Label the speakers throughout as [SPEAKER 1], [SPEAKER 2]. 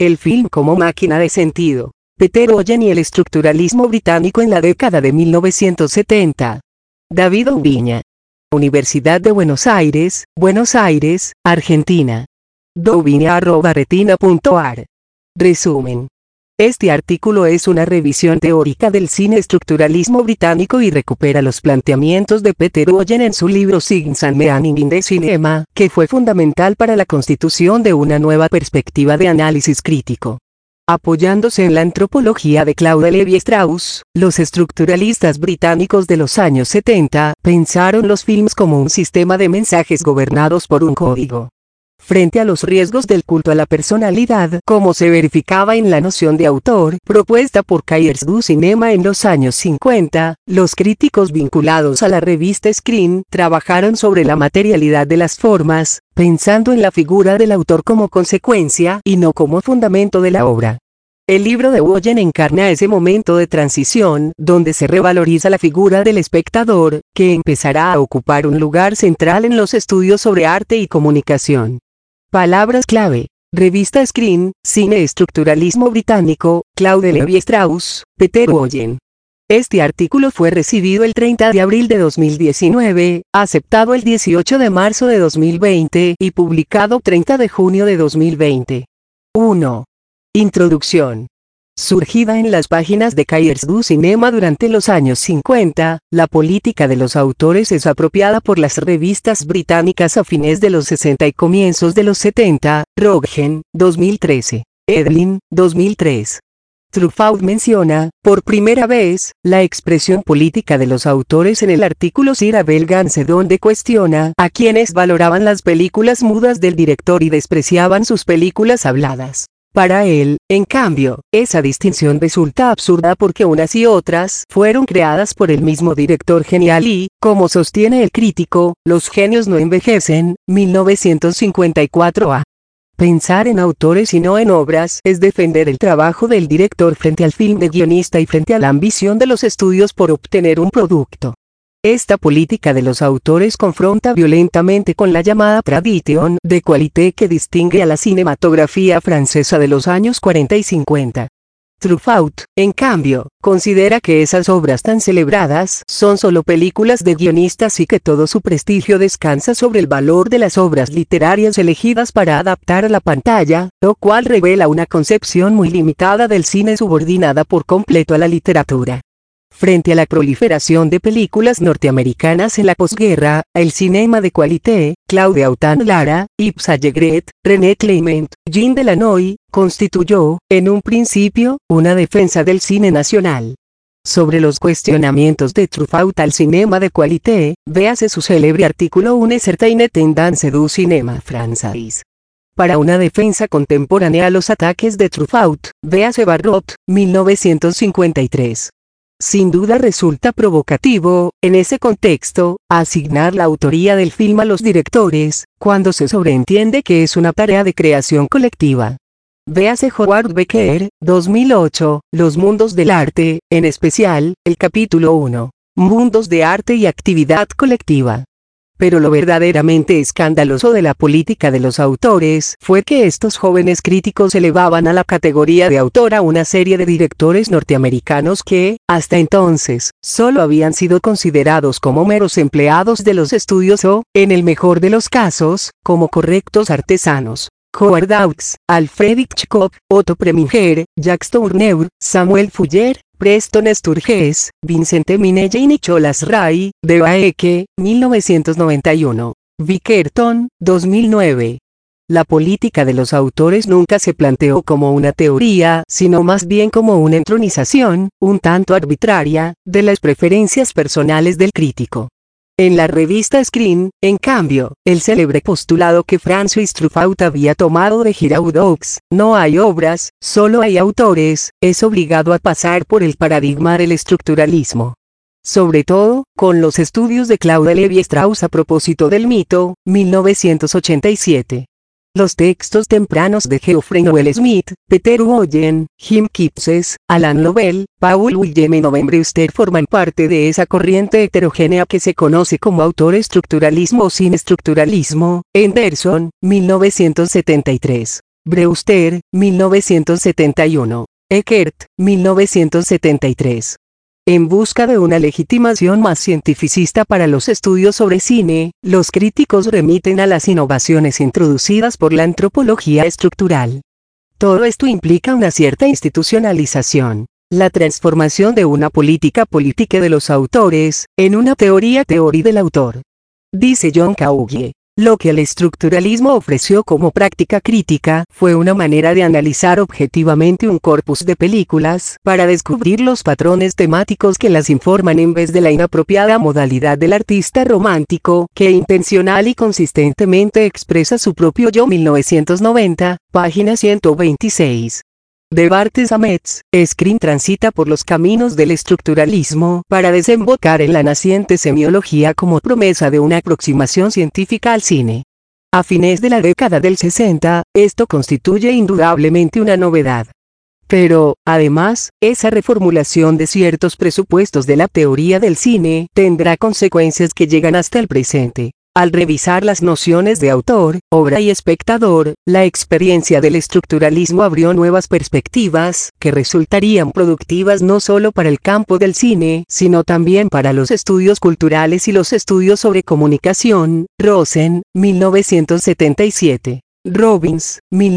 [SPEAKER 1] el film como máquina de sentido, Peter Oyen y el estructuralismo británico en la década de 1970. David Ubiña. Universidad de Buenos Aires, Argentina. doubiña@retina.ar. Resumen. Este artículo es una revisión teórica del cine estructuralismo británico y recupera los planteamientos de Peter Oyen en su libro Signs and Meaning in the Cinema, que fue fundamental para la constitución de una nueva perspectiva de análisis crítico. Apoyándose en la antropología de Claude Lévi-Strauss, los estructuralistas británicos de los años 70 pensaron los films como un sistema de mensajes gobernados por un código. Frente a los riesgos del culto a la personalidad, como se verificaba en la noción de autor propuesta por Cahiers du Cinema en los años 50, los críticos vinculados a la revista Screen trabajaron sobre la materialidad de las formas, pensando en la figura del autor como consecuencia y no como fundamento de la obra. El libro de Oyen encarna ese momento de transición, donde se revaloriza la figura del espectador, que empezará a ocupar un lugar central en los estudios sobre arte y comunicación. Palabras clave: revista Screen, Cine Estructuralismo Británico, Claude Lévi-Strauss, Peter Oyen. Este artículo fue recibido el 30 de abril de 2019, aceptado el 18 de marzo de 2020 y publicado 30 de junio de 2020. 1. Introducción. Surgida en las páginas de Cahiers du Cinema durante los años 50, la política de los autores es apropiada por las revistas británicas a fines de los 60 y comienzos de los 70, Roentgen, 2013, Edlin, 2003. Truffaut menciona, por primera vez, la expresión política de los autores en el artículo Sir Abel Gance, donde cuestiona a quienes valoraban las películas mudas del director y despreciaban sus películas habladas. Para él, en cambio, esa distinción resulta absurda porque unas y otras fueron creadas por el mismo director genial y, como sostiene el crítico, los genios no envejecen, 1954a. Pensar en autores y no en obras es defender el trabajo del director frente al film de guionista y frente a la ambición de los estudios por obtener un producto. Esta política de los autores confronta violentamente con la llamada tradition de qualité que distingue a la cinematografía francesa de los años 40 y 50. Truffaut, en cambio, considera que esas obras tan celebradas son solo películas de guionistas y que todo su prestigio descansa sobre el valor de las obras literarias elegidas para adaptar a la pantalla, lo cual revela una concepción muy limitada del cine subordinada por completo a la literatura. Frente a la proliferación de películas norteamericanas en la posguerra, el cinema de qualité, Claude Autant-Lara, Yves Allégret, René Clément, Jean Delanoy, constituyó, en un principio, una defensa del cine nacional. Sobre los cuestionamientos de Truffaut al cinema de qualité, véase su célebre artículo Une certaine tendance du cinéma français. Para una defensa contemporánea a los ataques de Truffaut, véase Barrot, 1953. Sin duda resulta provocativo, en ese contexto, asignar la autoría del film a los directores, cuando se sobreentiende que es una tarea de creación colectiva. Véase Howard Becker, 2008, Los mundos del arte, en especial, el capítulo 1, Mundos de arte y actividad colectiva. Pero lo verdaderamente escandaloso de la política de los autores fue que estos jóvenes críticos elevaban a la categoría de autor a una serie de directores norteamericanos que, hasta entonces, solo habían sido considerados como meros empleados de los estudios o, en el mejor de los casos, como correctos artesanos. Howard Hawks, Alfred Hitchcock, Otto Preminger, Jacques Tourneur, Samuel Fuller, Preston Sturges, Vincente Minella y Nicholas Ray, de Baeke, 1991. Bickerton, 2009. La política de los autores nunca se planteó como una teoría, sino más bien como una entronización, un tanto arbitraria, de las preferencias personales del crítico. En la revista Screen, en cambio, el célebre postulado que Francis Truffaut había tomado de Giraud-Hawks, no hay obras, solo hay autores, es obligado a pasar por el paradigma del estructuralismo. Sobre todo, con los estudios de Claude Lévi-Strauss a propósito del mito, 1987. Los textos tempranos de Geoffrey Noel Smith, Peter Oyen, Jim Kipses, Alan Lovell, Paul William Brewster forman parte de esa corriente heterogénea que se conoce como autorestructuralismo o cineestructuralismo. Anderson, 1973. Brewster, 1971. Eckert, 1973. En busca de una legitimación más cientificista para los estudios sobre cine, los críticos remiten a las innovaciones introducidas por la antropología estructural. Todo esto implica una cierta institucionalización, la transformación de una política de los autores, en una teoría del autor. Dice John Caugie, lo que el estructuralismo ofreció como práctica crítica fue una manera de analizar objetivamente un corpus de películas para descubrir los patrones temáticos que las informan en vez de la inapropiada modalidad del artista romántico que intencional y consistentemente expresa su propio yo. 1990, página 126. De Barthes a Metz, Screen transita por los caminos del estructuralismo para desembocar en la naciente semiología como promesa de una aproximación científica al cine. A fines de la década del 60, esto constituye indudablemente una novedad. Pero, además, esa reformulación de ciertos presupuestos de la teoría del cine tendrá consecuencias que llegan hasta el presente. Al revisar las nociones de autor, obra y espectador, la experiencia del estructuralismo abrió nuevas perspectivas, que resultarían productivas no solo para el campo del cine, sino también para los estudios culturales y los estudios sobre comunicación. Rosen, 1977. Robbins,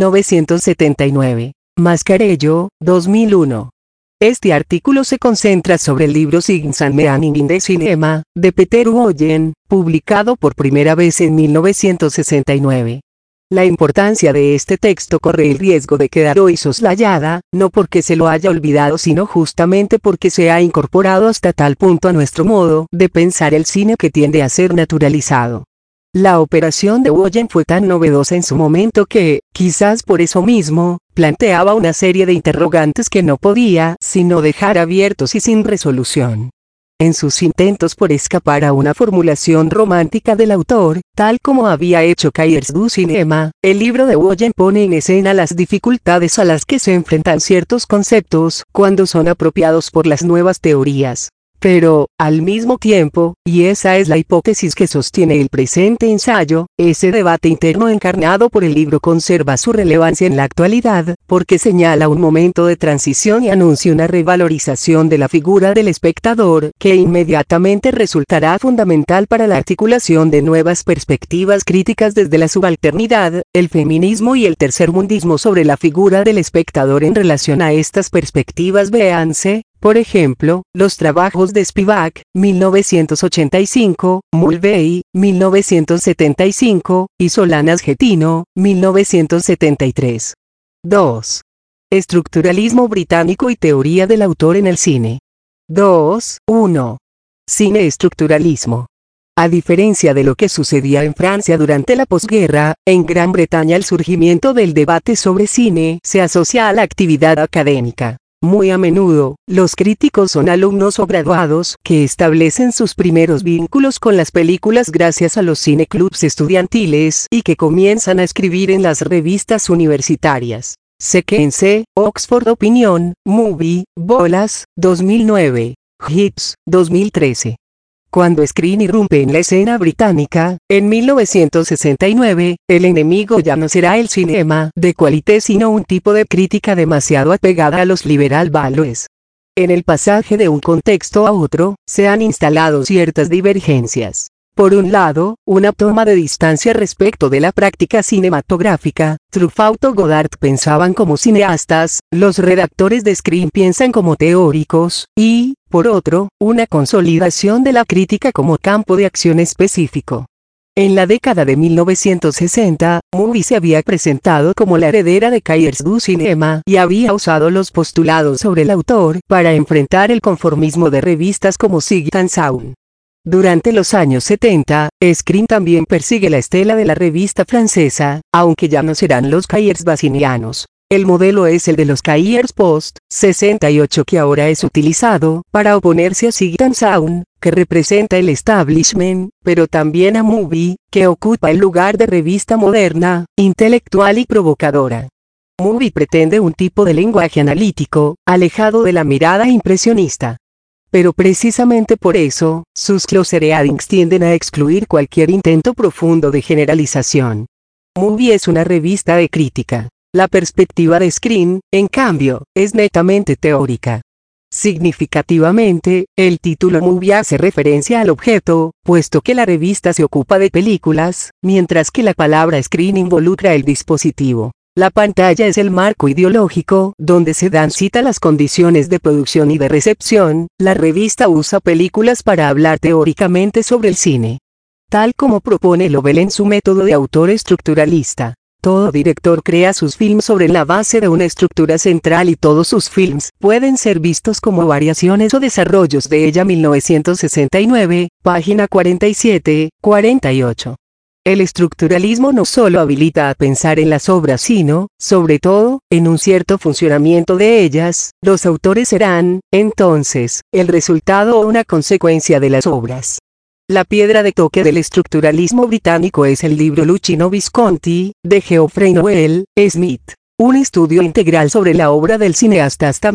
[SPEAKER 1] 1979. Mascarello, 2001. Este artículo se concentra sobre el libro Signs and Meaning in the Cinema, de Peter Wojen, publicado por primera vez en 1969. La importancia de este texto corre el riesgo de quedar hoy soslayada, no porque se lo haya olvidado sino justamente porque se ha incorporado hasta tal punto a nuestro modo de pensar el cine que tiende a ser naturalizado. La operación de Wojen fue tan novedosa en su momento que, quizás por eso mismo, planteaba una serie de interrogantes que no podía sino dejar abiertos y sin resolución. En sus intentos por escapar a una formulación romántica del autor, tal como había hecho Cahiers du Cinema, el libro de Wojen pone en escena las dificultades a las que se enfrentan ciertos conceptos cuando son apropiados por las nuevas teorías. Pero, al mismo tiempo, y esa es la hipótesis que sostiene el presente ensayo, ese debate interno encarnado por el libro conserva su relevancia en la actualidad, porque señala un momento de transición y anuncia una revalorización de la figura del espectador, que inmediatamente resultará fundamental para la articulación de nuevas perspectivas críticas desde la subalternidad, el feminismo y el tercermundismo sobre la figura del espectador en relación a estas perspectivas. Véanse, por ejemplo, los trabajos de Spivak, 1985, Mulvey, 1975, y Solanas-Getino, 1973. 2. Estructuralismo británico y teoría del autor en el cine. 2.1. Cine-estructuralismo. A diferencia de lo que sucedía en Francia durante la posguerra, en Gran Bretaña el surgimiento del debate sobre cine se asocia a la actividad académica. Muy a menudo, los críticos son alumnos o graduados que establecen sus primeros vínculos con las películas gracias a los cineclubs estudiantiles y que comienzan a escribir en las revistas universitarias. Sequence, Oxford Opinion, Movie, Bolas, 2009. Hits, 2013. Cuando Screen irrumpe en la escena británica, en 1969, el enemigo ya no será el cinema de qualité sino un tipo de crítica demasiado apegada a los liberal values. En el pasaje de un contexto a otro, se han instalado ciertas divergencias. Por un lado, una toma de distancia respecto de la práctica cinematográfica. Truffaut o Godard pensaban como cineastas, los redactores de Screen piensan como teóricos, y, por otro, una consolidación de la crítica como campo de acción específico. En la década de 1960, Movie se había presentado como la heredera de Cahiers du Cinema y había usado los postulados sobre el autor para enfrentar el conformismo de revistas como Sight and Sound. Durante los años 70, Screen también persigue la estela de la revista francesa, aunque ya no serán los Cahiers bazinianos. El modelo es el de los Cahiers Post 68 que ahora es utilizado para oponerse a Sight and Sound, que representa el establishment, pero también a Movie, que ocupa el lugar de revista moderna, intelectual y provocadora. Movie pretende un tipo de lenguaje analítico, alejado de la mirada impresionista. Pero precisamente por eso, sus closer readings tienden a excluir cualquier intento profundo de generalización. Movie es una revista de crítica. La perspectiva de Screen, en cambio, es netamente teórica. Significativamente, el título Movie hace referencia al objeto, puesto que la revista se ocupa de películas, mientras que la palabra screen involucra el dispositivo. La pantalla es el marco ideológico, donde se dan cita las condiciones de producción y de recepción. La revista usa películas para hablar teóricamente sobre el cine. Tal como propone Lovell en su método de autor estructuralista. Todo director crea sus films sobre la base de una estructura central y todos sus films pueden ser vistos como variaciones o desarrollos de ella. 1969, página 47, 48. El estructuralismo no solo habilita a pensar en las obras sino, sobre todo, en un cierto funcionamiento de ellas. Los autores serán, entonces, el resultado o una consecuencia de las obras. La piedra de toque del estructuralismo británico es el libro Luchino Visconti, de Geoffrey Noel Smith. Un estudio integral sobre la obra del cineasta hasta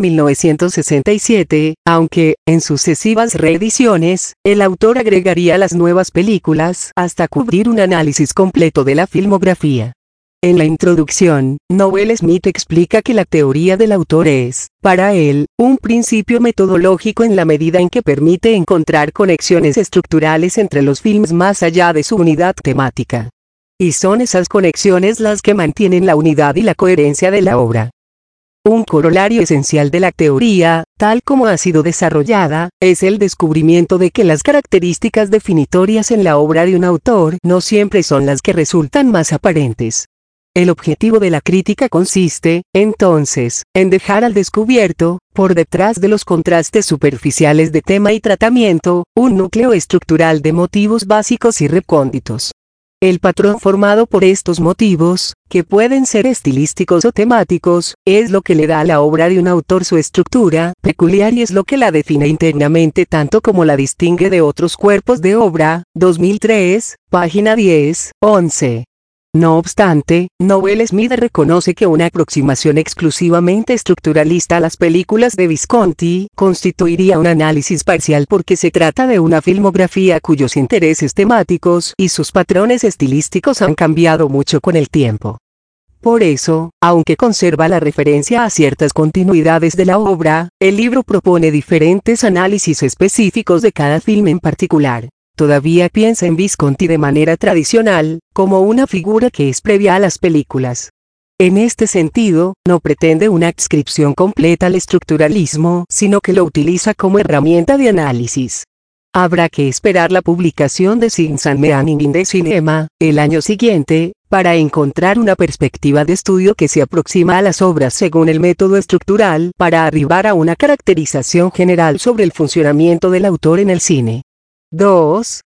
[SPEAKER 1] 1967, aunque, en sucesivas reediciones, el autor agregaría las nuevas películas hasta cubrir un análisis completo de la filmografía. En la introducción, Noel Smith explica que la teoría del autor es, para él, un principio metodológico en la medida en que permite encontrar conexiones estructurales entre los films más allá de su unidad temática. Y son esas conexiones las que mantienen la unidad y la coherencia de la obra. Un corolario esencial de la teoría, tal como ha sido desarrollada, es el descubrimiento de que las características definitorias en la obra de un autor no siempre son las que resultan más aparentes. El objetivo de la crítica consiste, entonces, en dejar al descubierto, por detrás de los contrastes superficiales de tema y tratamiento, un núcleo estructural de motivos básicos y recónditos. El patrón formado por estos motivos, que pueden ser estilísticos o temáticos, es lo que le da a la obra de un autor su estructura peculiar y es lo que la define internamente tanto como la distingue de otros cuerpos de obra. 2003, página 10, 11. No obstante, Noel Smith reconoce que una aproximación exclusivamente estructuralista a las películas de Visconti constituiría un análisis parcial porque se trata de una filmografía cuyos intereses temáticos y sus patrones estilísticos han cambiado mucho con el tiempo. Por eso, aunque conserva la referencia a ciertas continuidades de la obra, el libro propone diferentes análisis específicos de cada film en particular. Todavía piensa en Visconti de manera tradicional, como una figura que es previa a las películas. En este sentido, no pretende una adscripción completa al estructuralismo, sino que lo utiliza como herramienta de análisis. Habrá que esperar la publicación de Science and Meaning in the Cinema, el año siguiente, para encontrar una perspectiva de estudio que se aproxima a las obras según el método estructural, para arribar a una caracterización general sobre el funcionamiento del autor en el cine. 2.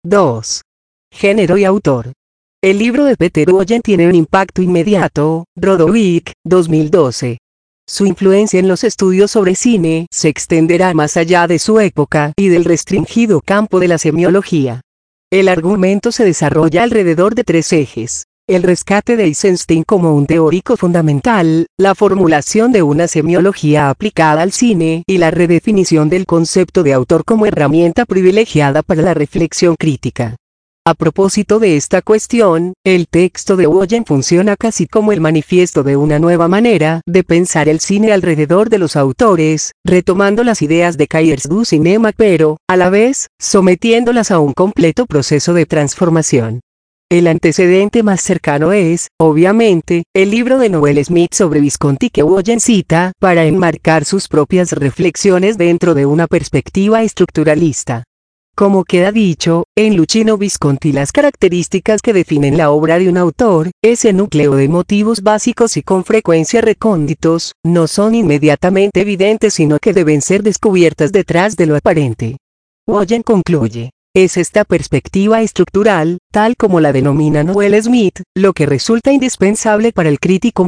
[SPEAKER 1] Género y autor. El libro de Peter Oyen tiene un impacto inmediato. Rodowicz, 2012. Su influencia en los estudios sobre cine se extenderá más allá de su época y del restringido campo de la semiología. El argumento se desarrolla alrededor de tres ejes. El rescate de Eisenstein como un teórico fundamental, la formulación de una semiología aplicada al cine y la redefinición del concepto de autor como herramienta privilegiada para la reflexión crítica. A propósito de esta cuestión, el texto de Oyen funciona casi como el manifiesto de una nueva manera de pensar el cine alrededor de los autores, retomando las ideas de Cahiers du Cinema pero, a la vez, sometiéndolas a un completo proceso de transformación. El antecedente más cercano es, obviamente, el libro de Noel Smith sobre Visconti que Oyen cita para enmarcar sus propias reflexiones dentro de una perspectiva estructuralista. Como queda dicho, en Luchino Visconti las características que definen la obra de un autor, ese núcleo de motivos básicos y con frecuencia recónditos, no son inmediatamente evidentes sino que deben ser descubiertas detrás de lo aparente. Oyen concluye. Es esta perspectiva estructural, tal como la denomina Noel Smith, lo que resulta indispensable para el crítico.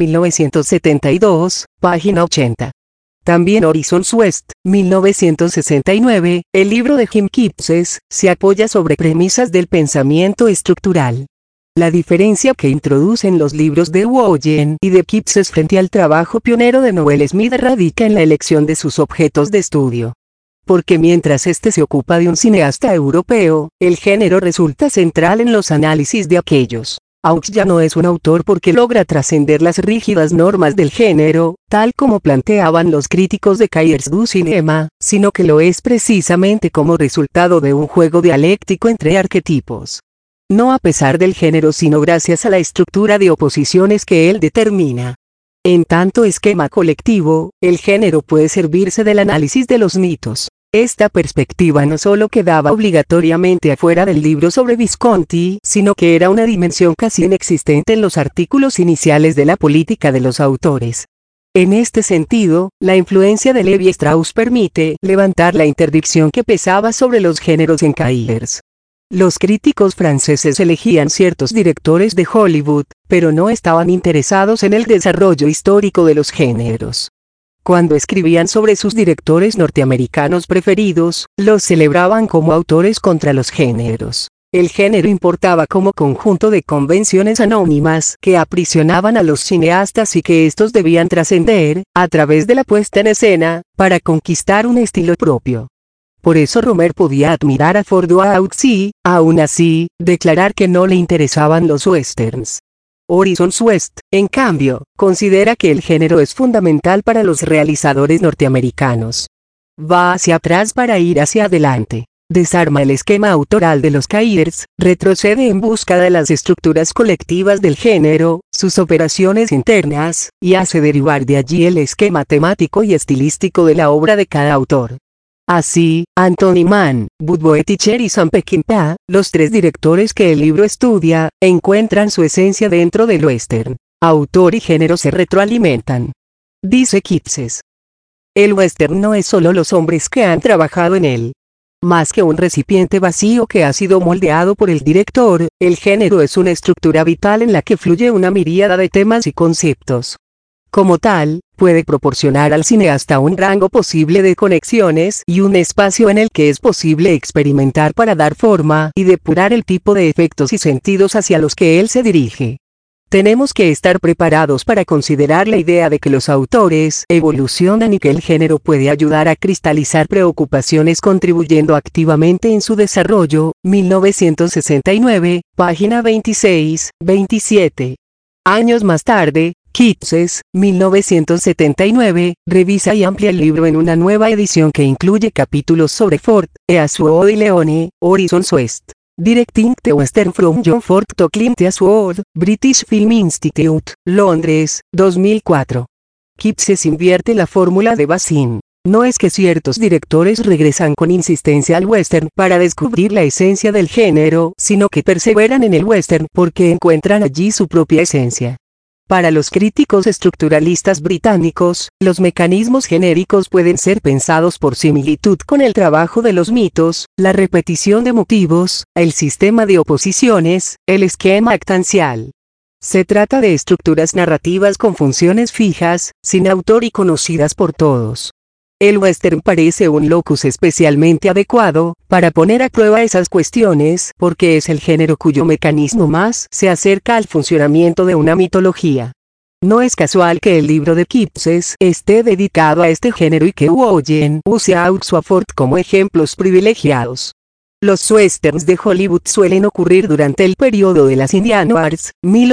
[SPEAKER 1] 1972, página 80. También Horizons West, 1969, el libro de Jim Kipses, se apoya sobre premisas del pensamiento estructural. La diferencia que introducen los libros de Oyen y de Kipses frente al trabajo pionero de Noel Smith radica en la elección de sus objetos de estudio. Porque mientras este se ocupa de un cineasta europeo, el género resulta central en los análisis de aquellos. Aux ya no es un autor porque logra trascender las rígidas normas del género, tal como planteaban los críticos de Cahiers du Cinema, sino que lo es precisamente como resultado de un juego dialéctico entre arquetipos. No a pesar del género sino gracias a la estructura de oposiciones que él determina. En tanto esquema colectivo, el género puede servirse del análisis de los mitos. Esta perspectiva no solo quedaba obligatoriamente afuera del libro sobre Visconti, sino que era una dimensión casi inexistente en los artículos iniciales de la política de los autores. En este sentido, la influencia de Levi Strauss permite levantar la interdicción que pesaba sobre los géneros en Cahiers. Los críticos franceses elegían ciertos directores de Hollywood, pero no estaban interesados en el desarrollo histórico de los géneros. Cuando escribían sobre sus directores norteamericanos preferidos, los celebraban como autores contra los géneros. El género importaba como conjunto de convenciones anónimas que aprisionaban a los cineastas y que estos debían trascender, a través de la puesta en escena, para conquistar un estilo propio. Por eso Romer podía admirar a Ford o a Aux y, aún así, declarar que no le interesaban los westerns. Orson Welles, en cambio, considera que el género es fundamental para los realizadores norteamericanos. Va hacia atrás para ir hacia adelante. Desarma el esquema autoral de los Cahiers, retrocede en busca de las estructuras colectivas del género, sus operaciones internas, y hace derivar de allí el esquema temático y estilístico de la obra de cada autor. Así, Anthony Mann, Bud Boetticher y Sam Peckinpah, los tres directores que el libro estudia, encuentran su esencia dentro del western. Autor y género se retroalimentan. Dice Kipses. El western no es solo los hombres que han trabajado en él. Más que un recipiente vacío que ha sido moldeado por el director, el género es una estructura vital en la que fluye una miríada de temas y conceptos. Como tal, puede proporcionar al cineasta un rango posible de conexiones y un espacio en el que es posible experimentar para dar forma y depurar el tipo de efectos y sentidos hacia los que él se dirige. Tenemos que estar preparados para considerar la idea de que los autores evolucionan y que el género puede ayudar a cristalizar preocupaciones contribuyendo activamente en su desarrollo. 1969, página 26-27. Años más tarde, Kipses, 1979, revisa y amplia el libro en una nueva edición que incluye capítulos sobre Ford, Eastwood y Leone. Orson Welles. Directing the Western from John Ford to Clint Eastwood, British Film Institute, Londres, 2004. Kipses invierte la fórmula de Bazin. No es que ciertos directores regresan con insistencia al western para descubrir la esencia del género, sino que perseveran en el western porque encuentran allí su propia esencia. Para los críticos estructuralistas británicos, los mecanismos genéricos pueden ser pensados por similitud con el trabajo de los mitos, la repetición de motivos, el sistema de oposiciones, el esquema actancial. Se trata de estructuras narrativas con funciones fijas, sin autor y conocidas por todos. El western parece un locus especialmente adecuado para poner a prueba esas cuestiones porque es el género cuyo mecanismo más se acerca al funcionamiento de una mitología. No es casual que el libro de Kipses esté dedicado a este género y que Owen use a Aux o a Ford como ejemplos privilegiados. Los westerns de Hollywood suelen ocurrir durante el periodo de las Indian Wars,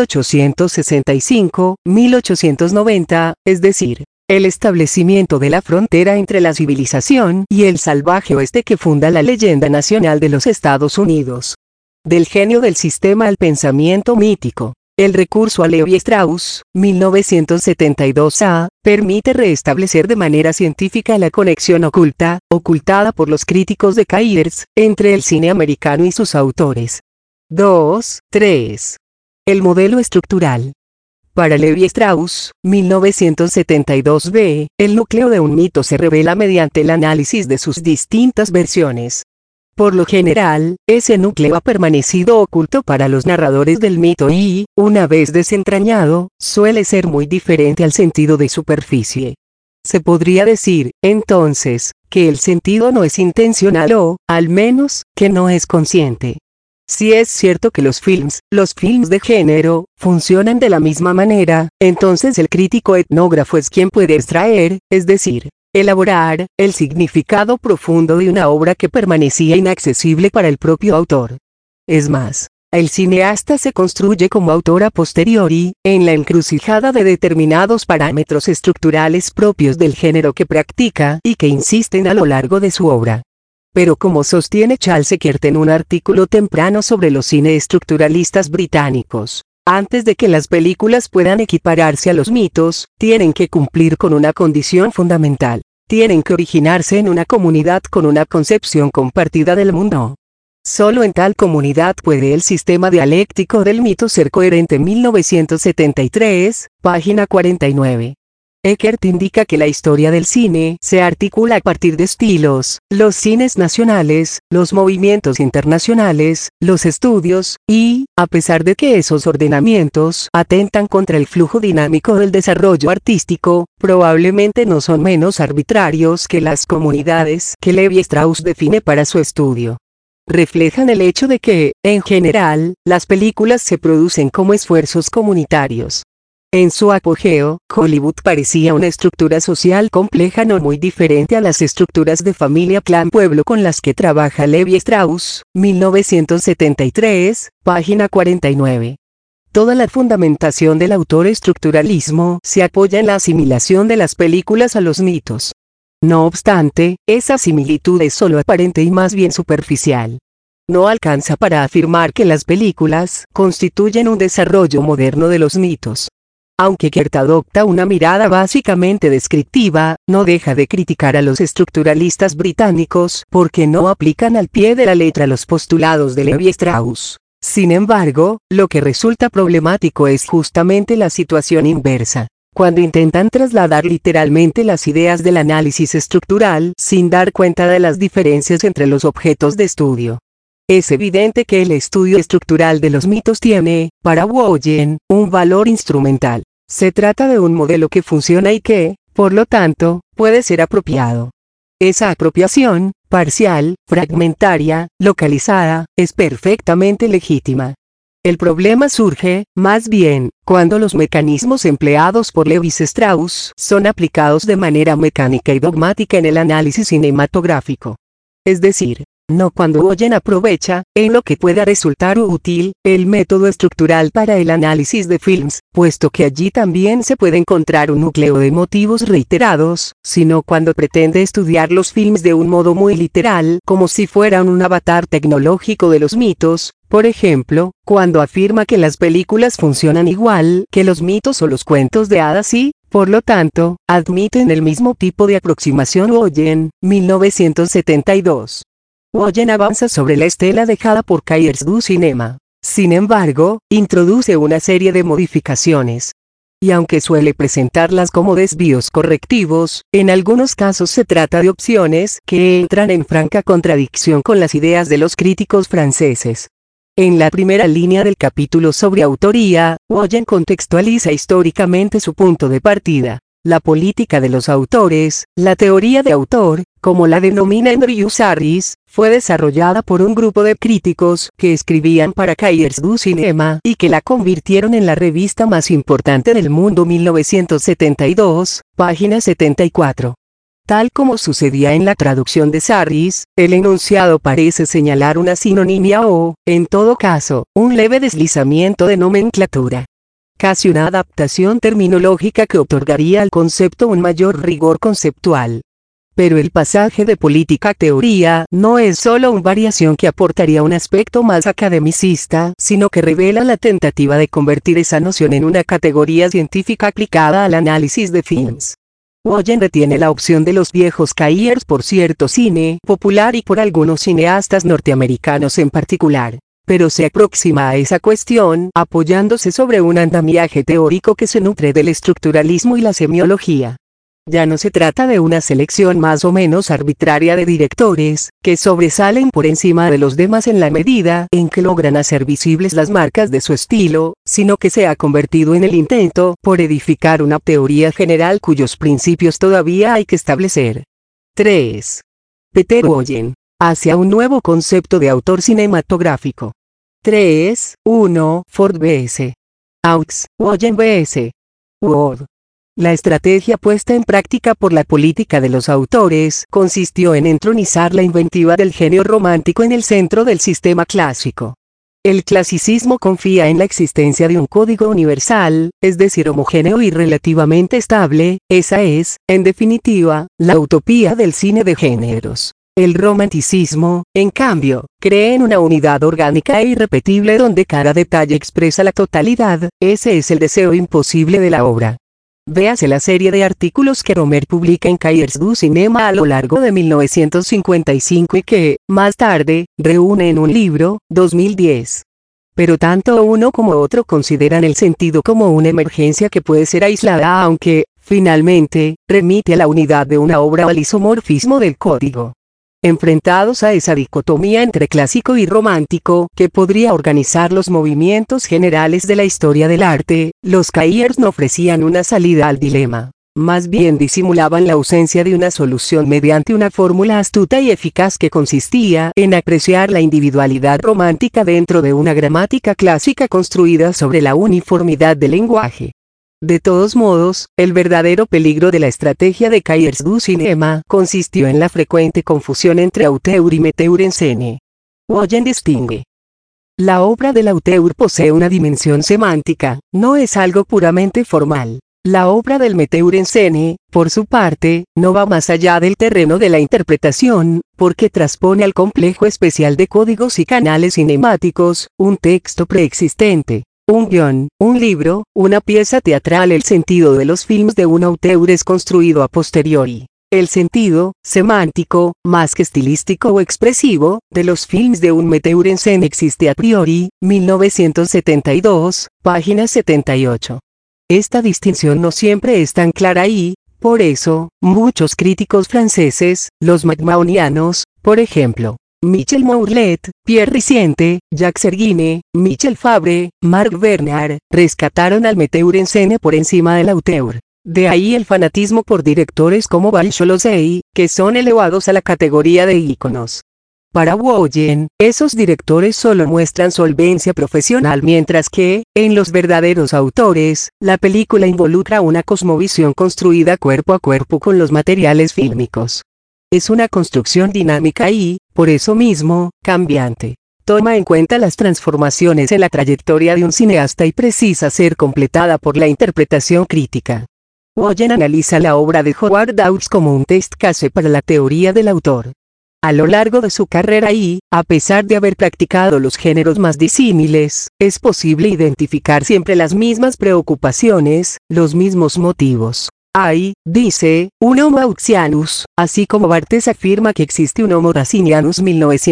[SPEAKER 1] 1865-1890, es decir, el establecimiento de la frontera entre la civilización y el salvaje oeste que funda la leyenda nacional de los Estados Unidos. Del genio del sistema al pensamiento mítico. El recurso a Levi Strauss, 1972a, permite restablecer de manera científica la conexión ocultada por los críticos de Cahiers, entre el cine americano y sus autores. 2.3. El modelo estructural. Para Levi Strauss, 1972b, el núcleo de un mito se revela mediante el análisis de sus distintas versiones. Por lo general, ese núcleo ha permanecido oculto para los narradores del mito y, una vez desentrañado, suele ser muy diferente al sentido de superficie. Se podría decir, entonces, que el sentido no es intencional o, al menos, que no es consciente. Si es cierto que los films de género, funcionan de la misma manera, entonces el crítico etnógrafo es quien puede extraer, es decir, elaborar, el significado profundo de una obra que permanecía inaccesible para el propio autor. Es más, El cineasta se construye como autor a posteriori, en la encrucijada de determinados parámetros estructurales propios del género que practica y que insisten a lo largo de su obra. Pero como sostiene Charles Eckert en un artículo temprano sobre los cineestructuralistas británicos, antes de que las películas puedan equipararse a los mitos, tienen que cumplir con una condición fundamental. Tienen que originarse en una comunidad con una concepción compartida del mundo. Solo en tal comunidad puede el sistema dialéctico del mito ser coherente. 1973, página 49. Eckert indica que la historia del cine se articula a partir de estilos, los cines nacionales, los movimientos internacionales, los estudios, y, a pesar de que esos ordenamientos atentan contra el flujo dinámico del desarrollo artístico, probablemente no son menos arbitrarios que las comunidades que Levi-Strauss define para su estudio. Reflejan el hecho de que, en general, las películas se producen como esfuerzos comunitarios. En su apogeo, Hollywood parecía una estructura social compleja no muy diferente a las estructuras de familia clan pueblo con las que trabaja Levi-Strauss, 1973, página 49. Toda la fundamentación del autor estructuralismo se apoya en la asimilación de las películas a los mitos. No obstante, esa similitud es solo aparente y más bien superficial. No alcanza para afirmar que las películas constituyen un desarrollo moderno de los mitos. Aunque Eckert adopta una mirada básicamente descriptiva, no deja de criticar a los estructuralistas británicos porque no aplican al pie de la letra los postulados de Levi-Strauss. Sin embargo, lo que resulta problemático es justamente la situación inversa. Cuando intentan trasladar literalmente las ideas del análisis estructural sin dar cuenta de las diferencias entre los objetos de estudio. Es evidente que el estudio estructural de los mitos tiene, para Wojen, un valor instrumental. Se trata de un modelo que funciona y que, por lo tanto, puede ser apropiado. Esa apropiación, parcial, fragmentaria, localizada, es perfectamente legítima. El problema surge, más bien, cuando los mecanismos empleados por Levi-Strauss son aplicados de manera mecánica y dogmática en el análisis cinematográfico. Es decir, no cuando Wojen aprovecha, en lo que pueda resultar útil, el método estructural para el análisis de films, puesto que allí también se puede encontrar un núcleo de motivos reiterados, sino cuando pretende estudiar los films de un modo muy literal, como si fueran un avatar tecnológico de los mitos. Por ejemplo, cuando afirma que las películas funcionan igual que los mitos o los cuentos de hadas y, por lo tanto, admiten el mismo tipo de aproximación. Wojen, 1972. Wojen avanza sobre la estela dejada por Cahiers du Cinema. Sin embargo, introduce una serie de modificaciones. Y aunque suele presentarlas como desvíos correctivos, en algunos casos se trata de opciones que entran en franca contradicción con las ideas de los críticos franceses. En la primera línea del capítulo sobre autoría, Wojen contextualiza históricamente su punto de partida. La política de los autores, la teoría de autor, como la denomina Andrew Sarris, fue desarrollada por un grupo de críticos que escribían para Cahiers du Cinema y que la convirtieron en la revista más importante del mundo. 1972, página 74. Tal como sucedía en la traducción de Sarris, el enunciado parece señalar una sinonimia o, en todo caso, un leve deslizamiento de nomenclatura. Casi una adaptación terminológica que otorgaría al concepto un mayor rigor conceptual. Pero el pasaje de política a teoría no es solo una variación que aportaría un aspecto más academicista, sino que revela la tentativa de convertir esa noción en una categoría científica aplicada al análisis de films. Wojen retiene la opción de los viejos Cahiers por cierto cine popular y por algunos cineastas norteamericanos en particular, pero se aproxima a esa cuestión apoyándose sobre un andamiaje teórico que se nutre del estructuralismo y la semiología. Ya no se trata de una selección más o menos arbitraria de directores, que sobresalen por encima de los demás en la medida en que logran hacer visibles las marcas de su estilo, sino que se ha convertido en el intento por edificar una teoría general cuyos principios todavía hay que establecer. 3. Peter Wojen, hacia un nuevo concepto de autor cinematográfico. 3.1 Ford vs. Aux, Wojen vs. Ward. La estrategia puesta en práctica por la política de los autores consistió en entronizar la inventiva del genio romántico en el centro del sistema clásico. El clasicismo confía en la existencia de un código universal, es decir, homogéneo y relativamente estable. Esa es, en definitiva, la utopía del cine de géneros. El romanticismo, en cambio, cree en una unidad orgánica e irrepetible donde cada detalle expresa la totalidad. Ese es el deseo imposible de la obra. Véase la serie de artículos que Romer publica en Cahiers du Cinema a lo largo de 1955 y que, más tarde, reúne en un libro, 2010. Pero tanto uno como otro consideran el sentido como una emergencia que puede ser aislada aunque, finalmente, remite a la unidad de una obra o al isomorfismo del código. Enfrentados a esa dicotomía entre clásico y romántico que podría organizar los movimientos generales de la historia del arte, los Cahiers no ofrecían una salida al dilema. Más bien disimulaban la ausencia de una solución mediante una fórmula astuta y eficaz que consistía en apreciar la individualidad romántica dentro de una gramática clásica construida sobre la uniformidad del lenguaje. De todos modos, el verdadero peligro de la estrategia de Cahiers du Cinema consistió en la frecuente confusión entre auteur y metteur en scène. Wallen distingue. La obra del auteur posee una dimensión semántica, no es algo puramente formal. La obra del metteur en scène, por su parte, no va más allá del terreno de la interpretación, porque transpone al complejo especial de códigos y canales cinemáticos, un texto preexistente. Un guión, un libro, una pieza teatral. El sentido de los films de un auteur es construido a posteriori. El sentido, semántico, más que estilístico o expresivo, de los films de un metteur en scène existe a priori. 1972, página 78. Esta distinción no siempre es tan clara y, por eso, muchos críticos franceses, los McMahonianos, por ejemplo, Michel Mourlet, Pierre Riciente, Jacques Erguine, Michel Fabre, Marc Bernard, rescataron al metteur en scène por encima del auteur. De ahí el fanatismo por directores como Bartholozzi, que son elevados a la categoría de íconos. Para Wallen, esos directores solo muestran solvencia profesional mientras que, en los verdaderos autores, la película involucra una cosmovisión construida cuerpo a cuerpo con los materiales fílmicos. Es una construcción dinámica y, por eso mismo, cambiante. Toma en cuenta las transformaciones en la trayectoria de un cineasta y precisa ser completada por la interpretación crítica. Wallen analiza la obra de Howard Hawks como un test case para la teoría del autor. A lo largo de su carrera y, a pesar de haber practicado los géneros más disímiles, es posible identificar siempre las mismas preocupaciones, los mismos motivos. Hay, dice, un Homo Hawksianus, así como Barthes afirma que existe un Homo Racinianus.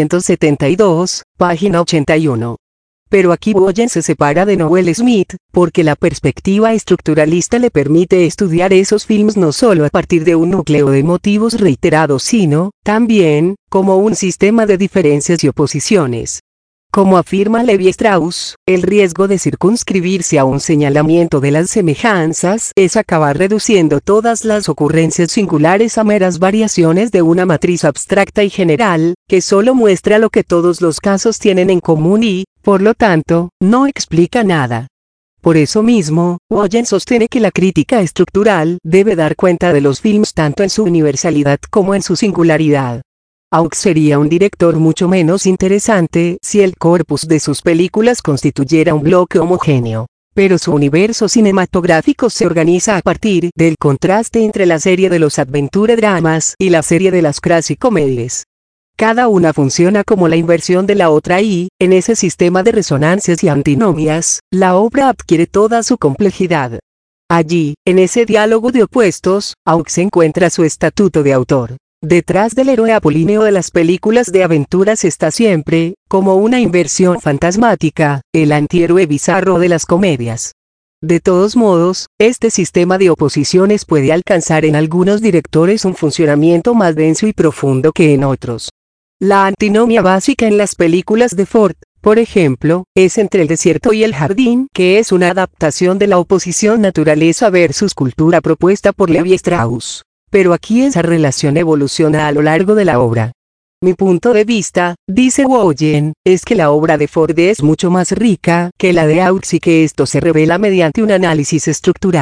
[SPEAKER 1] 1972, página 81. Pero aquí Wallen se separa de Noel Smith, porque la perspectiva estructuralista le permite estudiar esos films no solo a partir de un núcleo de motivos reiterados sino, también, como un sistema de diferencias y oposiciones. Como afirma Levi-Strauss, el riesgo de circunscribirse a un señalamiento de las semejanzas es acabar reduciendo todas las ocurrencias singulares a meras variaciones de una matriz abstracta y general, que solo muestra lo que todos los casos tienen en común y, por lo tanto, no explica nada. Por eso mismo, Wallen sostiene que la crítica estructural debe dar cuenta de los films tanto en su universalidad como en su singularidad. Hawks sería un director mucho menos interesante si el corpus de sus películas constituyera un bloque homogéneo. Pero su universo cinematográfico se organiza a partir del contraste entre la serie de los adventure dramas y la serie de las crazy comedies. Cada una funciona como la inversión de la otra y, en ese sistema de resonancias y antinomias, la obra adquiere toda su complejidad. Allí, en ese diálogo de opuestos, Hawks encuentra su estatuto de autor. Detrás del héroe apolíneo de las películas de aventuras está siempre, como una inversión fantasmática, el antihéroe bizarro de las comedias. De todos modos, este sistema de oposiciones puede alcanzar en algunos directores un funcionamiento más denso y profundo que en otros. La antinomia básica en las películas de Ford, por ejemplo, es entre el desierto y el jardín, que es una adaptación de la oposición naturaleza versus cultura propuesta por Levi-Strauss. Pero aquí esa relación evoluciona a lo largo de la obra. Mi punto de vista, dice Wallen, es que la obra de Ford es mucho más rica que la de Hawks y que esto se revela mediante un análisis estructural.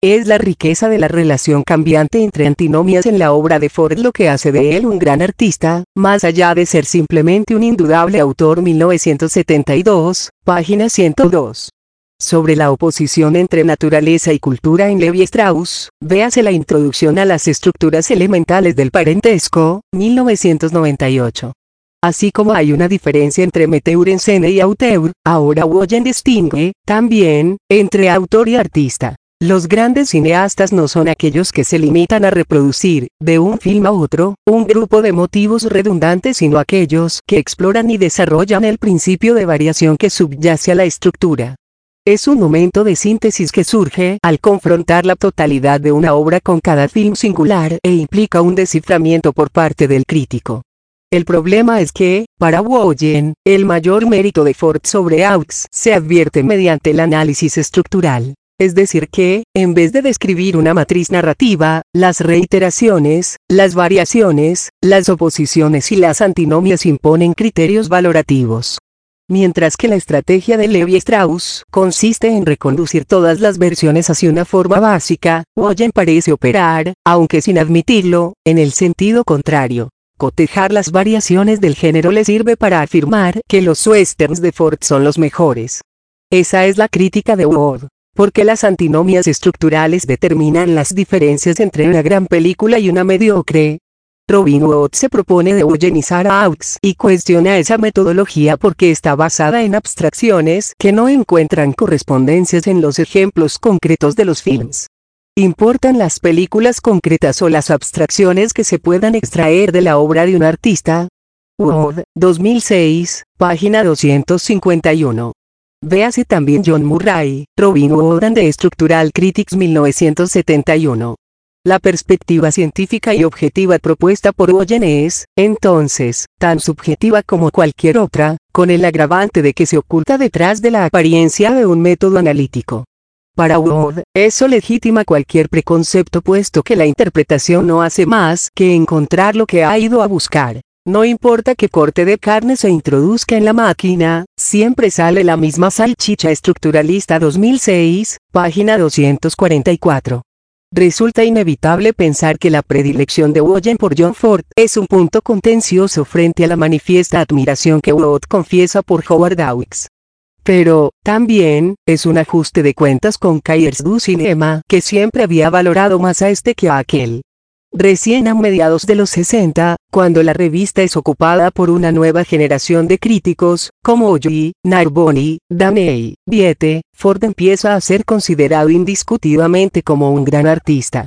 [SPEAKER 1] Es la riqueza de la relación cambiante entre antinomias en la obra de Ford lo que hace de él un gran artista, más allá de ser simplemente un indudable autor. 1972, página 102. Sobre la oposición entre naturaleza y cultura en Levi Strauss, véase la introducción a las estructuras elementales del parentesco, 1998. Así como hay una diferencia entre metteur en scène y auteur, ahora Woyen distingue, también, entre autor y artista. Los grandes cineastas no son aquellos que se limitan a reproducir, de un film a otro, un grupo de motivos redundantes, sino aquellos que exploran y desarrollan el principio de variación que subyace a la estructura. Es un momento de síntesis que surge al confrontar la totalidad de una obra con cada film singular e implica un desciframiento por parte del crítico. El problema es que, para Woyen, el mayor mérito de Ford sobreAux se advierte mediante el análisis estructural. Es decir que, en vez de describir una matriz narrativa, las reiteraciones, las variaciones, las oposiciones y las antinomias imponen criterios valorativos. Mientras que la estrategia de Levi Strauss consiste en reconducir todas las versiones hacia una forma básica, Woyen parece operar, aunque sin admitirlo, en el sentido contrario. Cotejar las variaciones del género le sirve para afirmar que los westerns de Ford son los mejores. Esa es la crítica de Wood. Porque las antinomias estructurales determinan las diferencias entre una gran película y una mediocre. Robin Wood se propone de-woyenizar a Aux y cuestiona esa metodología porque está basada en abstracciones que no encuentran correspondencias en los ejemplos concretos de los films. ¿Importan las películas concretas o las abstracciones que se puedan extraer de la obra de un artista? Wood, 2006, página 251. Véase también John Murray, Robin Wood and the Structural Critics 1971. La perspectiva científica y objetiva propuesta por Woyen es, entonces, tan subjetiva como cualquier otra, con el agravante de que se oculta detrás de la apariencia de un método analítico. Para Wood, eso legitima cualquier preconcepto puesto que la interpretación no hace más que encontrar lo que ha ido a buscar. No importa qué corte de carne se introduzca en la máquina, siempre sale la misma salchicha. Estructuralista 2006, página 244. Resulta inevitable pensar que la predilección de Woyen por John Ford es un punto contencioso frente a la manifiesta admiración que Wood confiesa por Howard Hawks. Pero, también, es un ajuste de cuentas con Cahiers du Cinema, que siempre había valorado más a este que a aquel. Recién a mediados de los 60, cuando la revista es ocupada por una nueva generación de críticos, como Olli, Narboni, Daney, Viete, Ford empieza a ser considerado indiscutidamente como un gran artista.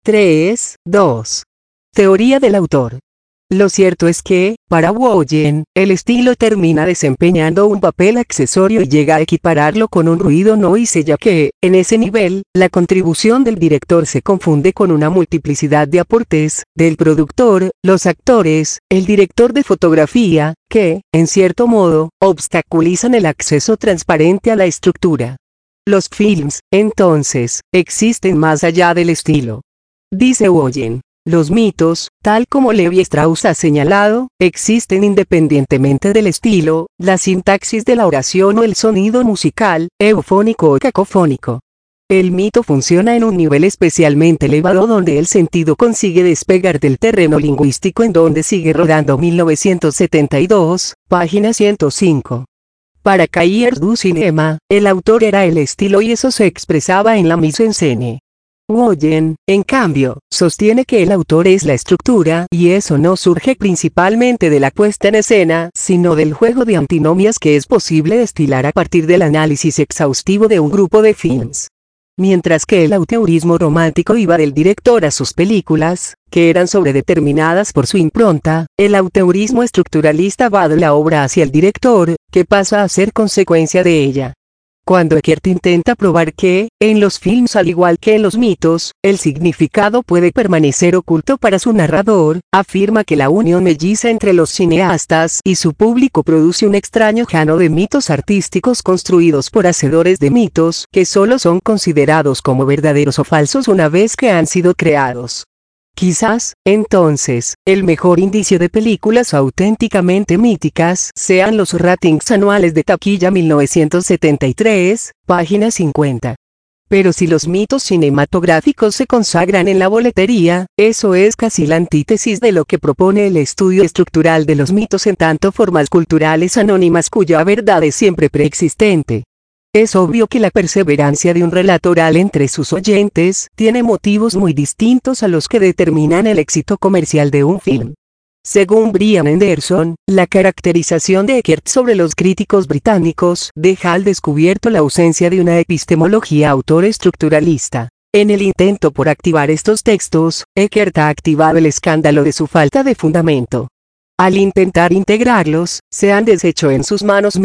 [SPEAKER 1] 3.2. Teoría del autor. Lo cierto es que, para Woyen, el estilo termina desempeñando un papel accesorio y llega a equipararlo con un ruido noise, ya que, en ese nivel, la contribución del director se confunde con una multiplicidad de aportes, del productor, los actores, el director de fotografía, que, en cierto modo, obstaculizan el acceso transparente a la estructura. Los films, entonces, existen más allá del estilo. Dice Woyen. Los mitos, tal como Levi Strauss ha señalado, existen independientemente del estilo, la sintaxis de la oración o el sonido musical, eufónico o cacofónico. El mito funciona en un nivel especialmente elevado donde el sentido consigue despegar del terreno lingüístico en donde sigue rodando. 1972, página 105. Para Cahiers du Cinema, el autor era el estilo y eso se expresaba en la mise en scène. Woyen, en cambio, sostiene que el autor es la estructura y eso no surge principalmente de la puesta en escena, sino del juego de antinomias que es posible destilar a partir del análisis exhaustivo de un grupo de films. Mientras que el auteurismo romántico iba del director a sus películas, que eran sobredeterminadas por su impronta, el auteurismo estructuralista va de la obra hacia el director, que pasa a ser consecuencia de ella. Cuando Eckert intenta probar que, en los films al igual que en los mitos, el significado puede permanecer oculto para su narrador, afirma que la unión melliza entre los cineastas y su público produce un extraño jano de mitos artísticos construidos por hacedores de mitos, que solo son considerados como verdaderos o falsos una vez que han sido creados. Quizás, entonces, el mejor indicio de películas auténticamente míticas sean los ratings anuales de taquilla. 1973, página 50. Pero si los mitos cinematográficos se consagran en la boletería, eso es casi la antítesis de lo que propone el estudio estructural de los mitos en tanto formas culturales anónimas cuya verdad es siempre preexistente. Es obvio que la perseverancia de un relato oral entre sus oyentes tiene motivos muy distintos a los que determinan el éxito comercial de un film. Según Brian Anderson, la caracterización de Eckert sobre los críticos británicos deja al descubierto la ausencia de una epistemología autor-estructuralista. En el intento por activar estos textos, Eckert ha activado el escándalo de su falta de fundamento. Al intentar integrarlos, se han deshecho en sus manos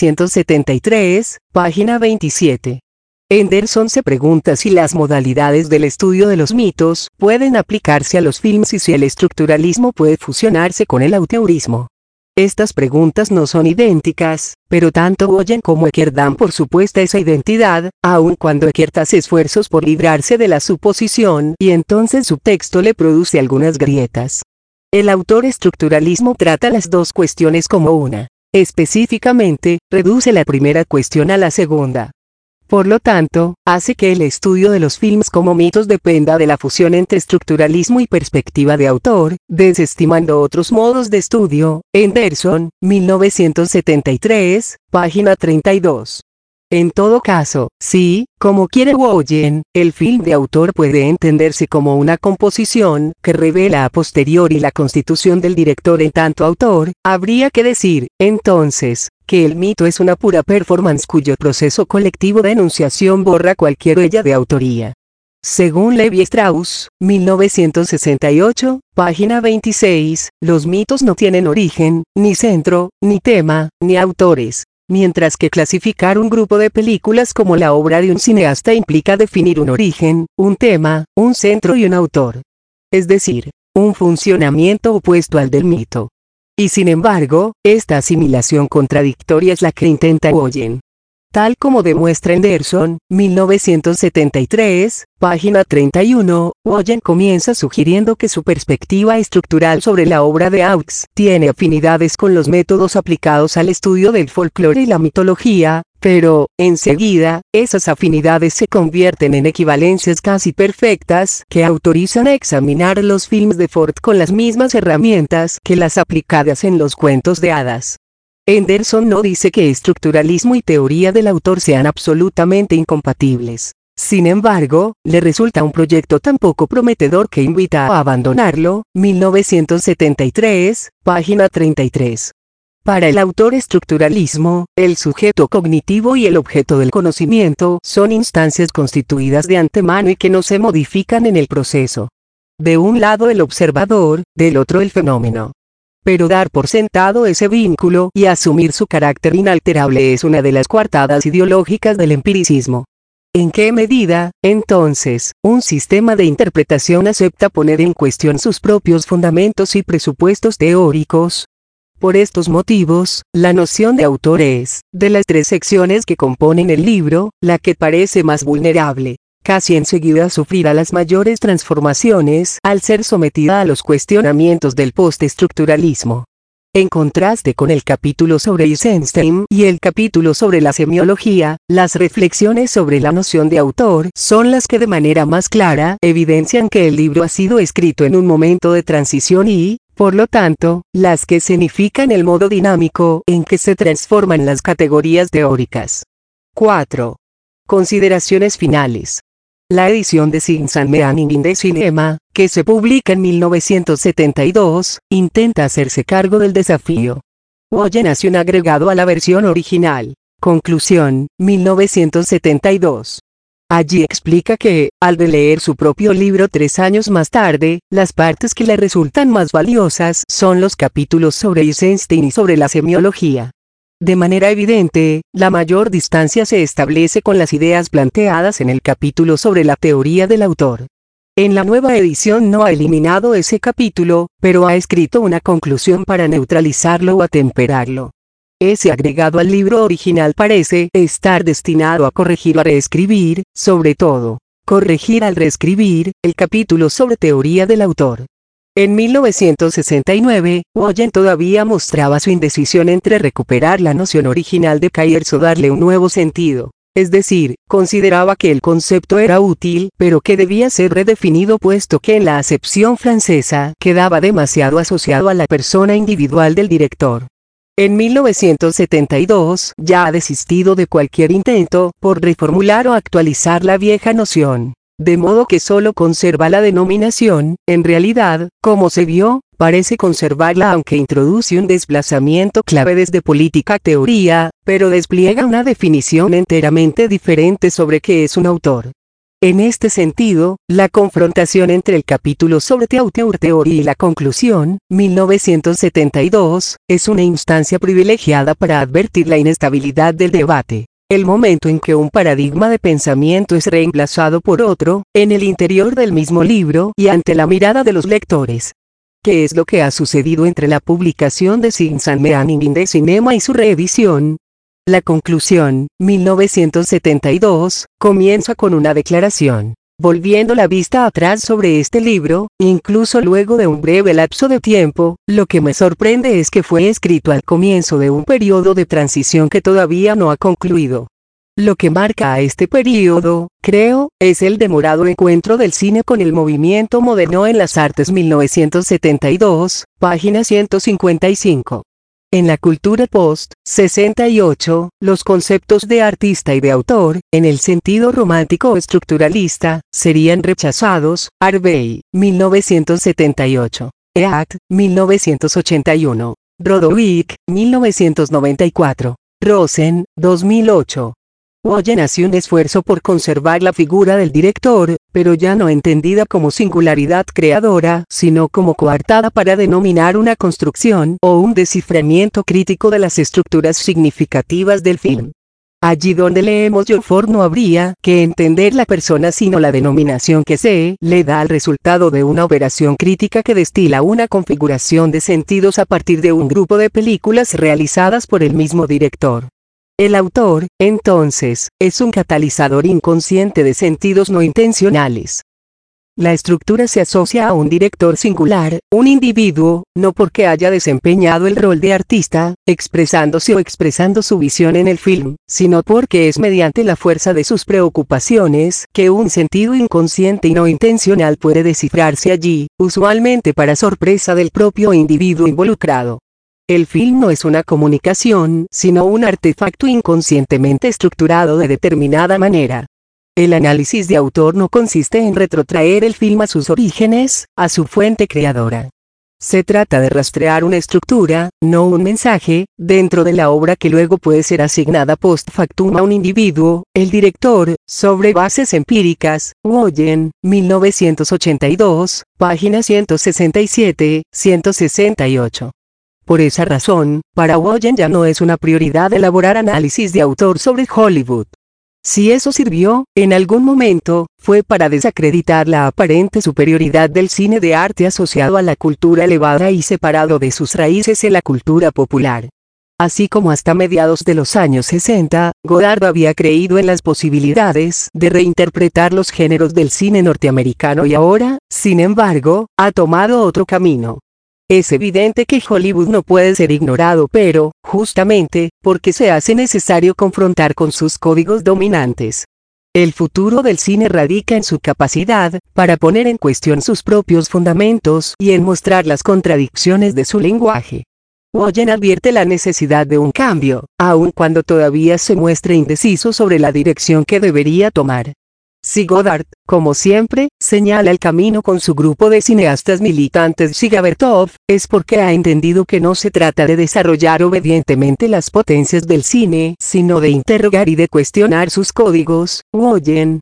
[SPEAKER 1] 1973, página 27. Anderson se pregunta si las modalidades del estudio de los mitos pueden aplicarse a los films y si el estructuralismo puede fusionarse con el auteurismo. Estas preguntas no son idénticas, pero tanto Boyen como Eckert dan por supuesta esa identidad, aun cuando Eckert hace esfuerzos por librarse de la suposición y entonces su texto le produce algunas grietas. El autor estructuralismo trata las dos cuestiones como una. Específicamente, reduce la primera cuestión a la segunda. Por lo tanto, hace que el estudio de los films como mitos dependa de la fusión entre estructuralismo y perspectiva de autor, desestimando otros modos de estudio. Anderson, 1973, página 32. En todo caso, sí, como quiere Boyen, el film de autor puede entenderse como una composición que revela a posteriori la constitución del director en tanto autor. Habría que decir, entonces, que el mito es una pura performance cuyo proceso colectivo de enunciación borra cualquier huella de autoría. Según Levi Strauss, 1968, página 26, los mitos no tienen origen, ni centro, ni tema, ni autores. Mientras que clasificar un grupo de películas como la obra de un cineasta implica definir un origen, un tema, un centro y un autor. Es decir, un funcionamiento opuesto al del mito. Y sin embargo, esta asimilación contradictoria es la que intenta Boyen. Tal como demuestra Anderson, 1973, página 31, Boyen comienza sugiriendo que su perspectiva estructural sobre la obra de Aux tiene afinidades con los métodos aplicados al estudio del folclore y la mitología, pero, enseguida, esas afinidades se convierten en equivalencias casi perfectas que autorizan a examinar los films de Ford con las mismas herramientas que las aplicadas en los cuentos de hadas. Anderson no dice que estructuralismo y teoría del autor sean absolutamente incompatibles. Sin embargo, le resulta un proyecto tan poco prometedor que invita a abandonarlo. 1973, página 33. Para el autor estructuralismo, el sujeto cognitivo y el objeto del conocimiento son instancias constituidas de antemano y que no se modifican en el proceso. De un lado el observador, del otro el fenómeno. Pero dar por sentado ese vínculo y asumir su carácter inalterable es una de las coartadas ideológicas del empiricismo. ¿En qué medida, entonces, un sistema de interpretación acepta poner en cuestión sus propios fundamentos y presupuestos teóricos? Por estos motivos, la noción de autor es, de las tres secciones que componen el libro, la que parece más vulnerable. Casi enseguida sufrirá las mayores transformaciones al ser sometida a los cuestionamientos del postestructuralismo. En contraste con el capítulo sobre Eisenstein y el capítulo sobre la semiología, las reflexiones sobre la noción de autor son las que de manera más clara evidencian que el libro ha sido escrito en un momento de transición y, por lo tanto, las que significan el modo dinámico en que se transforman las categorías teóricas. 4. Consideraciones finales. La edición de Science and Meaning de Cinema, que se publica en 1972, intenta hacerse cargo del desafío. Boyen hace un agregado a la versión original. Conclusión, 1972. Allí explica que, al releer su propio libro 3 años más tarde, las partes que le resultan más valiosas son los capítulos sobre Eisenstein y sobre la semiología. De manera evidente, la mayor distancia se establece con las ideas planteadas en el capítulo sobre la teoría del autor. En la nueva edición no ha eliminado ese capítulo, pero ha escrito una conclusión para neutralizarlo o atemperarlo. Ese agregado al libro original parece estar destinado a corregir o a reescribir, sobre todo, corregir al reescribir, el capítulo sobre teoría del autor. En 1969, Boyen todavía mostraba su indecisión entre recuperar la noción original de Keyers o darle un nuevo sentido. Es decir, consideraba que el concepto era útil, pero que debía ser redefinido puesto que en la acepción francesa quedaba demasiado asociado a la persona individual del director. En 1972 ya ha desistido de cualquier intento por reformular o actualizar la vieja noción, de modo que solo conserva la denominación. En realidad, como se vio, parece conservarla aunque introduce un desplazamiento clave desde política a teoría, pero despliega una definición enteramente diferente sobre qué es un autor. En este sentido, la confrontación entre el capítulo sobre The Auteur Theory y la conclusión, 1972, es una instancia privilegiada para advertir la inestabilidad del debate. El momento en que un paradigma de pensamiento es reemplazado por otro, en el interior del mismo libro y ante la mirada de los lectores. ¿Qué es lo que ha sucedido entre la publicación de Science and Meaning de Cinema y su reedición? La conclusión, 1972, comienza con una declaración. Volviendo la vista atrás sobre este libro, incluso luego de un breve lapso de tiempo, lo que me sorprende es que fue escrito al comienzo de un periodo de transición que todavía no ha concluido. Lo que marca a este periodo, creo, es el demorado encuentro del cine con el movimiento moderno en las artes 1972, página 155. En la cultura post-68, los conceptos de artista y de autor, en el sentido romántico o estructuralista, serían rechazados. Harvey, 1978. Eact, 1981. Rodowicz, 1994. Rosen, 2008. Woyen hace un esfuerzo por conservar la figura del director, pero ya no entendida como singularidad creadora, sino como coartada para denominar una construcción o un desciframiento crítico de las estructuras significativas del film. Allí donde leemos Jofford no habría que entender la persona sino la denominación que se le da al resultado de una operación crítica que destila una configuración de sentidos a partir de un grupo de películas realizadas por el mismo director. El autor, entonces, es un catalizador inconsciente de sentidos no intencionales. La estructura se asocia a un director singular, un individuo, no porque haya desempeñado el rol de artista, expresándose o expresando su visión en el film, sino porque es mediante la fuerza de sus preocupaciones que un sentido inconsciente y no intencional puede descifrarse allí, usualmente para sorpresa del propio individuo involucrado. El film no es una comunicación, sino un artefacto inconscientemente estructurado de determinada manera. El análisis de autor no consiste en retrotraer el film a sus orígenes, a su fuente creadora. Se trata de rastrear una estructura, no un mensaje, dentro de la obra que luego puede ser asignada post factum a un individuo, el director, sobre bases empíricas. Woyen, 1982, página 167, 168. Por esa razón, para Woyen ya no es una prioridad elaborar análisis de autor sobre Hollywood. Si eso sirvió, en algún momento, fue para desacreditar la aparente superioridad del cine de arte asociado a la cultura elevada y separado de sus raíces en la cultura popular. Así como hasta mediados de los años 60, Godard había creído en las posibilidades de reinterpretar los géneros del cine norteamericano y ahora, sin embargo, ha tomado otro camino. Es evidente que Hollywood no puede ser ignorado pero, justamente, porque se hace necesario confrontar con sus códigos dominantes. El futuro del cine radica en su capacidad para poner en cuestión sus propios fundamentos y en mostrar las contradicciones de su lenguaje. Woyen advierte la necesidad de un cambio, aun cuando todavía se muestre indeciso sobre la dirección que debería tomar. Si Godard, como siempre, señala el camino con su grupo de cineastas militantes Siga Bertov, es porque ha entendido que no se trata de desarrollar obedientemente las potencias del cine, sino de interrogar y de cuestionar sus códigos. Woyen,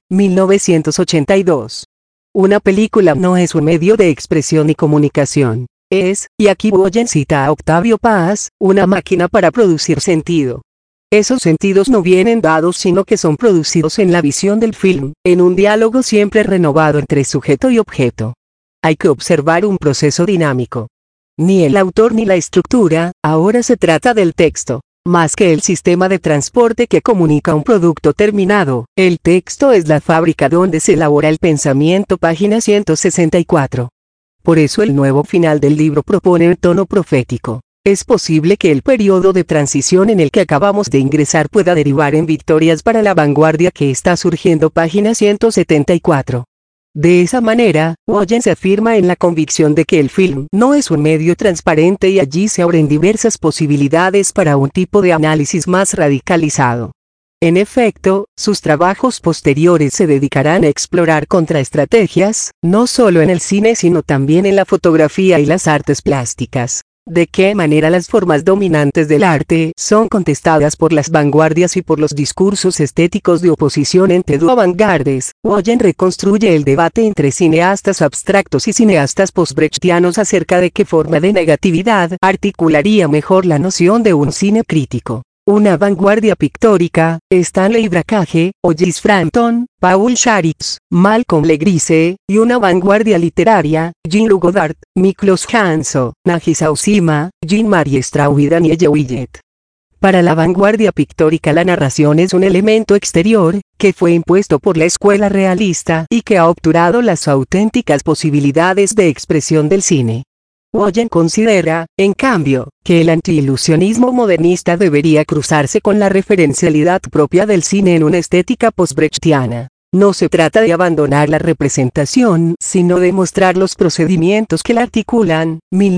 [SPEAKER 1] 1982. Una película no es un medio de expresión y comunicación. Es, y aquí Woyen cita a Octavio Paz, una máquina para producir sentido. Esos sentidos no vienen dados sino que son producidos en la visión del film, en un diálogo siempre renovado entre sujeto y objeto. Hay que observar un proceso dinámico. Ni el autor ni la estructura, ahora se trata del texto, más que el sistema de transporte que comunica un producto terminado. El texto es la fábrica donde se elabora el pensamiento. Página 164. Por eso el nuevo final del libro propone un tono profético. Es posible que el periodo de transición en el que acabamos de ingresar pueda derivar en victorias para la vanguardia que está surgiendo. Página 174. De esa manera, Wojen se afirma en la convicción de que el film no es un medio transparente y allí se abren diversas posibilidades para un tipo de análisis más radicalizado. En efecto, sus trabajos posteriores se dedicarán a explorar contraestrategias, no solo en el cine sino también en la fotografía y las artes plásticas. De qué manera las formas dominantes del arte son contestadas por las vanguardias y por los discursos estéticos de oposición entre dos vanguardias. Wojen reconstruye el debate entre cineastas abstractos y cineastas postbrechtianos acerca de qué forma de negatividad articularía mejor la noción de un cine crítico. Una vanguardia pictórica, Stanley Brakhage, Hollis Frampton, Paul Sharits, Malcolm Legrise, y una vanguardia literaria, Jean-Luc Godard, Miklos Hanso, Nagisa Oshima, Jean-Marie Straub y Danielle Willett. Para la vanguardia pictórica la narración es un elemento exterior, que fue impuesto por la escuela realista y que ha obturado las auténticas posibilidades de expresión del cine. Wojen considera, en cambio, que el antiilusionismo modernista debería cruzarse con la referencialidad propia del cine en una estética postbrechtiana. No se trata de abandonar la representación, sino de mostrar los procedimientos que la articulan.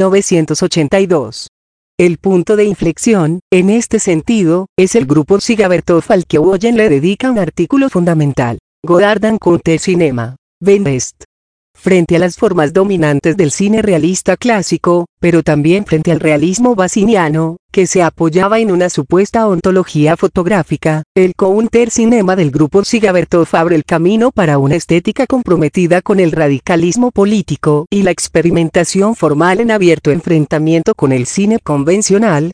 [SPEAKER 1] 1982. El punto de inflexión, en este sentido, es el grupo Sigabertov al que Wojen le dedica un artículo fundamental. Godard en Contre Cinema. Ben Est. Frente a las formas dominantes del cine realista clásico, pero también frente al realismo basiniano, que se apoyaba en una supuesta ontología fotográfica, el countercinema del grupo Sigabertov abre el camino para una estética comprometida con el radicalismo político y la experimentación formal en abierto enfrentamiento con el cine convencional.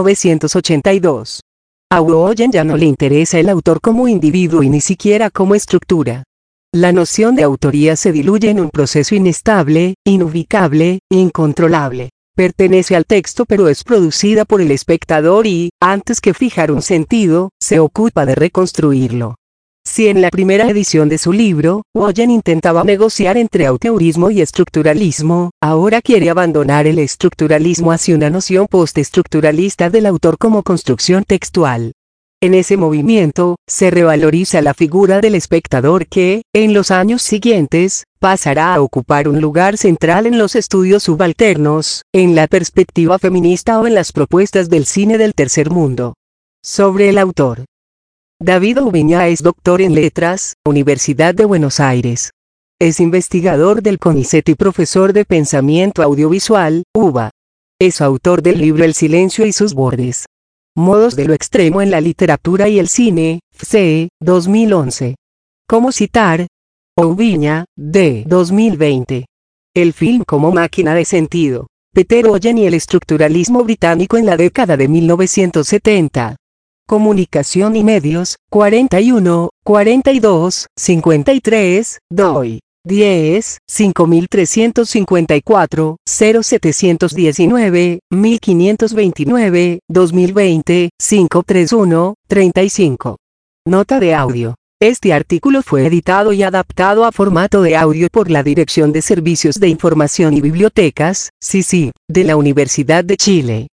[SPEAKER 1] 1982. A Wojen ya no le interesa el autor como individuo y ni siquiera como estructura. La noción de autoría se diluye en un proceso inestable, inubicable, incontrolable. Pertenece al texto pero es producida por el espectador y, antes que fijar un sentido, se ocupa de reconstruirlo. Si en la primera edición de su libro, Wojen intentaba negociar entre auteurismo y estructuralismo, ahora quiere abandonar el estructuralismo hacia una noción postestructuralista del autor como construcción textual. En ese movimiento, se revaloriza la figura del espectador que, en los años siguientes, pasará a ocupar un lugar central en los estudios subalternos, en la perspectiva feminista o en las propuestas del cine del tercer mundo. Sobre el autor. David Ubiña es doctor en letras, Universidad de Buenos Aires. Es investigador del CONICET y profesor de pensamiento audiovisual, UBA. Es autor del libro El silencio y sus bordes. Modos de lo extremo en la literatura y el cine, FCE, 2011. ¿Cómo citar? Ubiña, D. 2020. El film como máquina de sentido. Peter Wojen y el estructuralismo británico en la década de 1970. Comunicación y medios, 41, 42, 53, doi. 10, 5354, 0719, 1529, 2020, 531, 35. Nota de audio. Este artículo fue editado y adaptado a formato de audio por la Dirección de Servicios de Información y Bibliotecas, CICIB, de la Universidad de Chile.